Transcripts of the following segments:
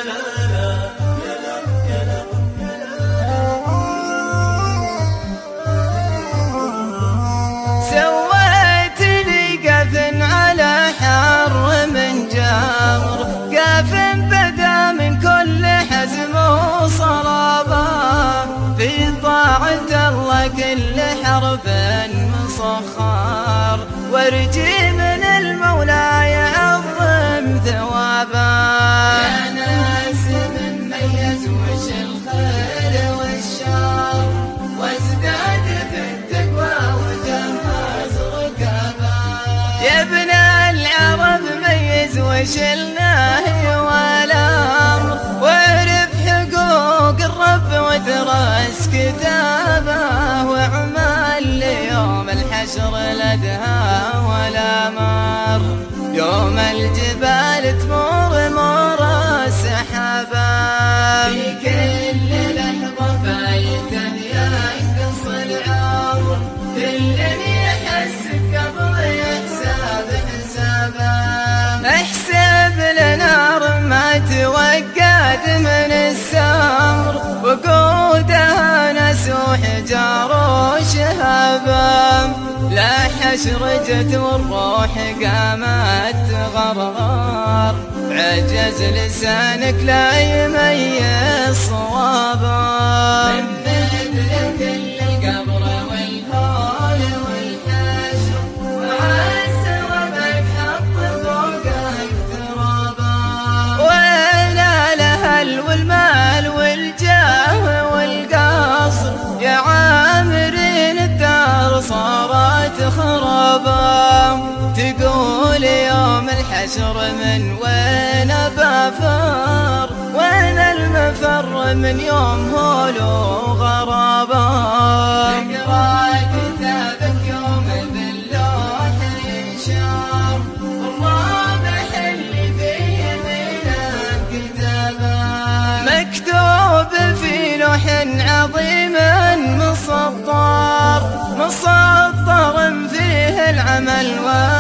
سويت لي قفن على حر من جمر، قفن بدا من كل حزم وصلابه، في طاعة الله كل حرف مسخر، وارجي من المولى يعظم ثوابه. يا ناس من ميز وش الخير والشر، وازداد في التقوى وجهز ركابه. يا ابن العرب ميز وش النهي والامر، واعرف حقوق الرب وادرس كتابه، واعمل ليوم الحشر لدها ولا مر، يوم الجبال تمر مر السحابه. في كل لحظه فايته ينقص العمر، كل يحس قبل يحسب حسابه. احسب لنا ما توقد من السمر، وقودها ناس وحجار وشهابه، لا حشر جت والروح قامت تغرغر، عجز لسانك لا يميز صوابه. من مدرك القبر والهول والحشر، وعز وبك حط فوقك ترابه. وين الاهل والمال والجاه والقصر، يا عامرين الدار صارت خرابه. تقول يوم الحشر من وين بفر، وين المفر من يوم هول وغرابه. تقرا كتابك يوم باللوح ينشر، والرابح اللي في يمينك كتابه، مكتوب في لوح عظيم مسطر، مسطر فيه العمل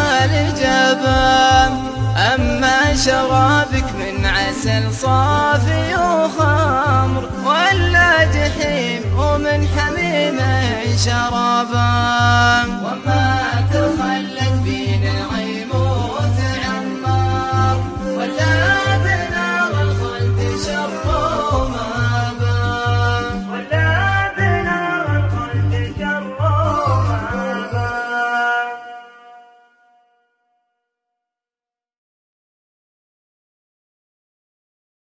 والجبن. أما شرابك من عسل صافي وخمر، ولا جحيم ومن حميم شرابا. وما تخلى